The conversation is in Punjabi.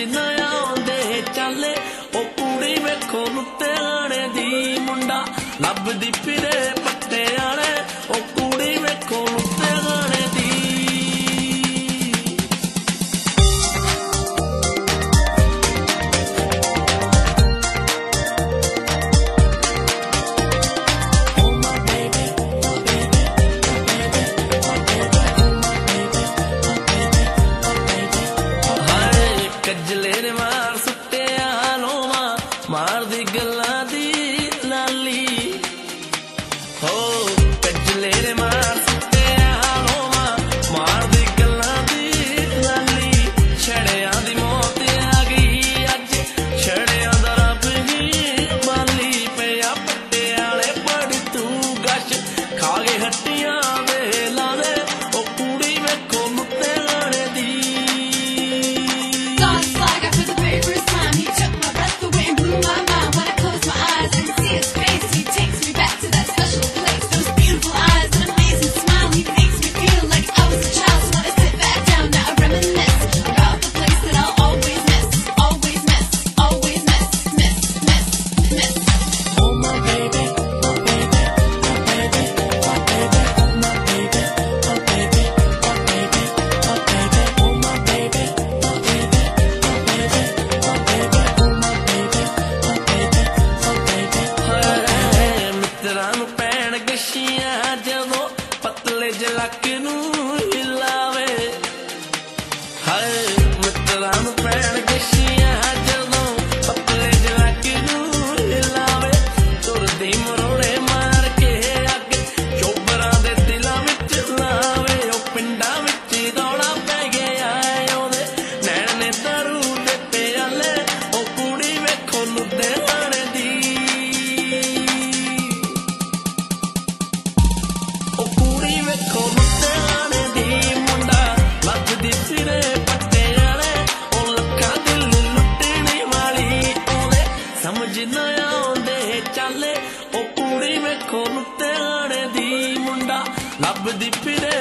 ਨਾ ਆਉਂਦੇ ਚਾਲੇ ਉਹ ਕੁੜੀ ਵੇਖੋ ਲੁੱਟਿਆਣੇ ਦੀ ਮੁੰਡਾ ਲੱਭਦੀ ਫਿਰੇ ਪੱਟੇ ਵਾਲੇ ਉਹ ਕੁੜੀ ਵੇਖੋ ਲੁੱਟਿਆਣੇ ਦੀ मारदी गल्लां दी लाली हो कजले ने मार सुते आलोमा मारदी गल्लां दी लाली छड़ियां दी मौत आ गई अज छड़ियां दा रब ही माली पिया पट्टे आले बड़ी तू गश खा गए हट्टियां दे लाले ओ कुड़ी वेखो मुत्ते लाने दी ਜਦੋਂ ਪਤਲੇ ਜਲਕ ਨੂੰ ਹਿਲਾਵੇ ਹਾਏ ਮਿੱਤਰਾਂ ਨੂੰ ਪੈਣ ਗਸ਼ੀਆਂ ਜਦੋਂ ਪਤਲੇ ਜਲਕ ਨੂੰ ਹਿਲਾਵੇ ਤੁਰਦੀ ਮਰੋੜੇ ਮਾਰ ਕੇ ਅੱਗ ਚੋਬਰਾਂ ਦੇ ਦਿਲਾਂ ਵਿੱਚ ਲਾਵੇ ਉਹ ਪਿੰਡਾਂ ਵਿੱਚ ਦੌੜਾ ਪੈ ਗਿਆ ਉਹਦੇ ਨੈਣ ਨੇ ਦਾਰੂ ਦੇ ਪਿਆਲੇ ਉਹ ਕੁੜੀ ਵੇਖੋ ਲੁਧਿਆਣੇ ਦੀ ਵੇਖੋ ਲੁਧਿਆਣੇ ਦੀ ਮੁੰਡਾ ਲੱਭਦੀ ਫਿਰੇ ਪੱਟੇ ਵਾਲੇ ਉਹ ਲੱਖਾਂ ਦਿਲ ਲੁੱਟਣੇ ਵਾਲੀ ਉਹਦੇ ਸਮਝ ਨਾ ਆਉਂਦੇ ਚਾਲੇ ਉਹ ਕੁੜੀ ਵੇਖੋ ਲੁਧਿਆਣੇ ਦੀ ਮੁੰਡਾ ਲੱਭਦੀ ਫਿਰੇ